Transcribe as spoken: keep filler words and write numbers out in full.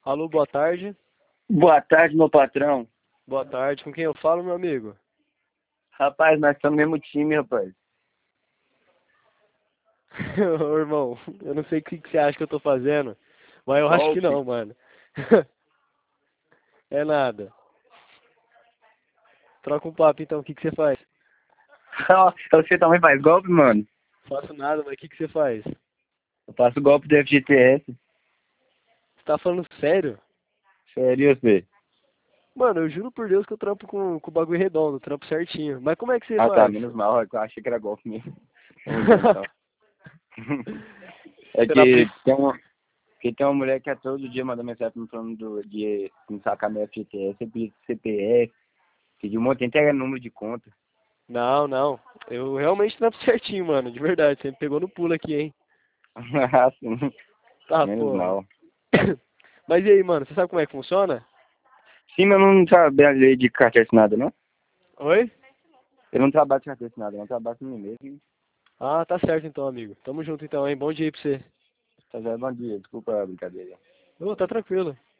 Alô, boa tarde. Boa tarde, meu patrão. Boa tarde. Com quem eu falo, meu amigo? Rapaz, nós estamos no mesmo time, rapaz. Ô, irmão, eu não sei o que, que você acha que eu tô fazendo, mas eu acho que Golpe. não, mano. É nada. Troca um papo então, o que, que você faz? Você também faz golpe, mano? Faço nada, mas o que, que você faz? Eu faço golpe do F G T S. Você tá falando sério? Sério, você? Mano, eu juro por Deus que eu trampo com, com o bagulho redondo, trampo certinho. Mas como é que você Ah, tá, faz? menos mal. Eu achei que era golpe mesmo. Vamos ver, então. É Será que pre... tem uma, que tem uma mulher que é todo dia manda mensagem me falando do, de me sacar meu F G T S, eu pedi C P F, pedi um monte, tem até número de conta. Não, não. Eu realmente trampo certinho, mano. De verdade. Você me pegou no pulo aqui, hein? Assim, Tá, menos porra. mal. Mas e aí, mano? Você sabe como é que funciona? Sim, mas eu não trabalhei de carteira assinada, não? Oi? Eu não trabalho de carteira assinada, não. Eu trabalho com mim mesmo. Ah, tá certo então, amigo. Tamo junto então, hein? Bom dia aí pra você. Tá, já, bom dia, desculpa a brincadeira. Ô, tá tranquilo.